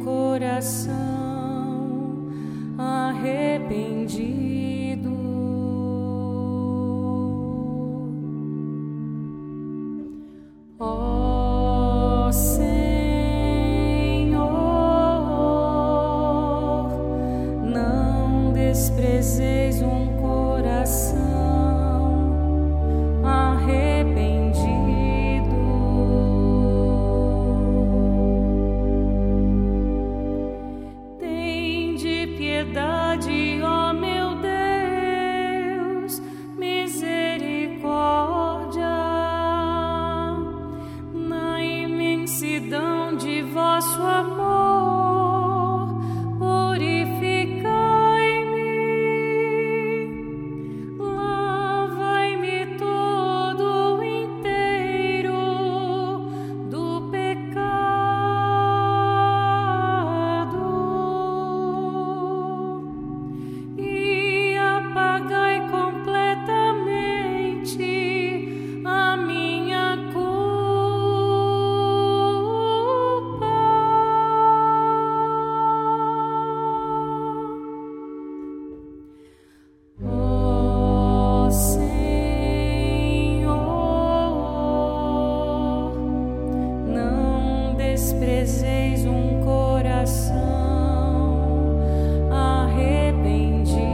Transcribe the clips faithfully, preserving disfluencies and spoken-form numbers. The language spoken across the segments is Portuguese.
coração arrependido. Ó Senhor, não desprezeis um coração arrependido. Tende piedade, ó meu Deus, misericórdia, na imensidão de vosso amor, purificai-me, lavai-me todo inteiro do pecado e apagai completamente a minha culpa. Ó Senhor, não desprezeis um coração arrependido.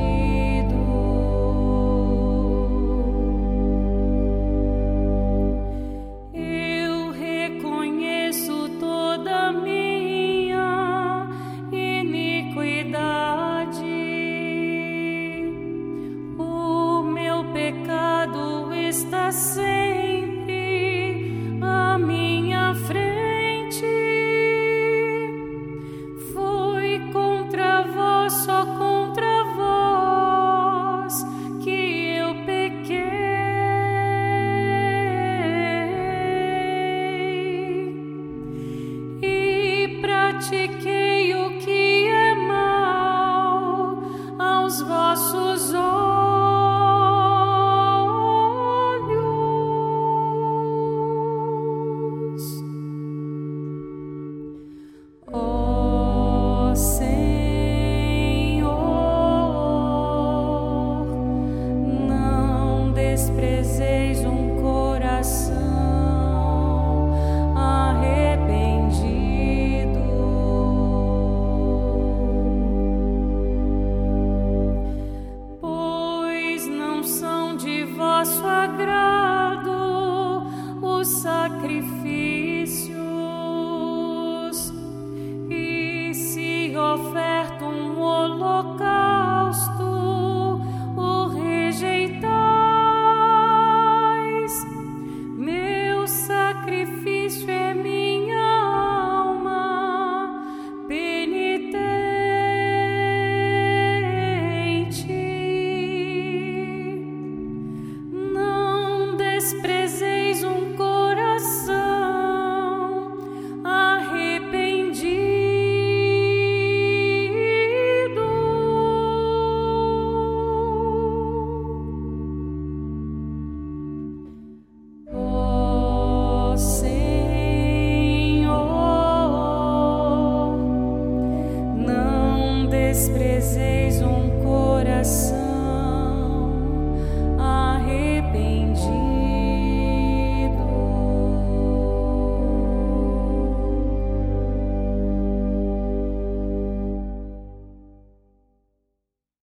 Eu reconheço toda a minha iniquidade. O meu pecado está sempre à minha frente. Foi contra vós, só contra vós, que eu pequei e pratiquei o que é mal aos vossos olhos. Ó Senhor, não desprezeis um coração arrependido. Pois não são de vosso agrado os sacrifícios, e se oferta um holocausto, o rejeitais. Meu sacrifício é minha alma penitente. Não desprezeis um coração arrependido. Ó Senhor, não desprezeis um coração